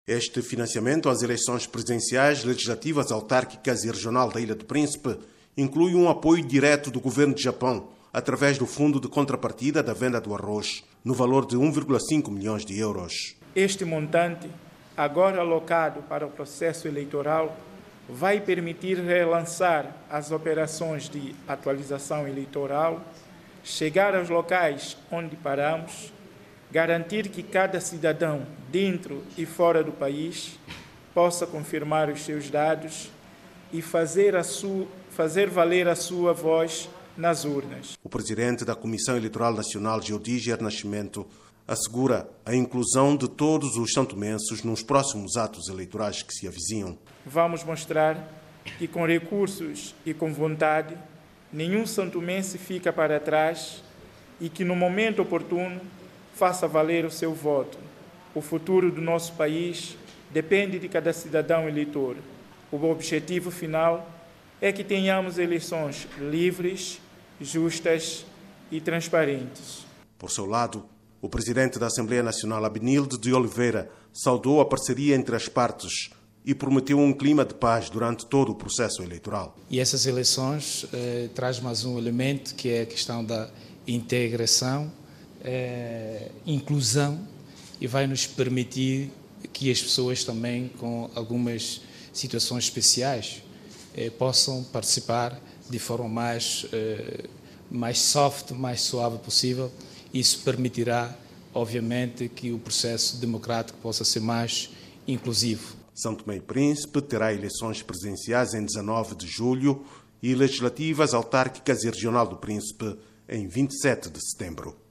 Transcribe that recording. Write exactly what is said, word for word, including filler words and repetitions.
Este financiamento às eleições presidenciais, legislativas, autárquicas e regional da Ilha do Príncipe inclui um apoio direto do governo de Japão através do Fundo de Contrapartida da Venda do Arroz, no valor de um vírgula cinco milhões de euros. Este montante, agora alocado para o processo eleitoral, vai permitir relançar as operações de atualização eleitoral, chegar aos locais onde paramos, garantir que cada cidadão, dentro e fora do país, possa confirmar os seus dados e fazer, a sua, fazer valer a sua voz nas urnas. O presidente da Comissão Eleitoral Nacional, Geodíger Nascimento, assegura a inclusão de todos os santomenses nos próximos atos eleitorais que se avizinham. Vamos mostrar que, com recursos e com vontade, nenhum santomense fica para trás e que, no momento oportuno, faça valer o seu voto. O futuro do nosso país depende de cada cidadão eleitor. O objetivo final é que tenhamos eleições livres, justas e transparentes. Por seu lado, o presidente da Assembleia Nacional, Abenilde de Oliveira, saudou a parceria entre as partes e prometeu um clima de paz durante todo o processo eleitoral. E essas eleições eh, traz mais um elemento, que é a questão da integração, eh, inclusão, e vai nos permitir que as pessoas também com algumas situações especiais eh, possam participar de forma mais, eh, mais soft, mais suave possível. Isso permitirá, obviamente, que o processo democrático possa ser mais inclusivo. São Tomé e Príncipe terá eleições presidenciais em dezanove de julho e legislativas, autárquicas e regional do Príncipe em vinte e sete de setembro.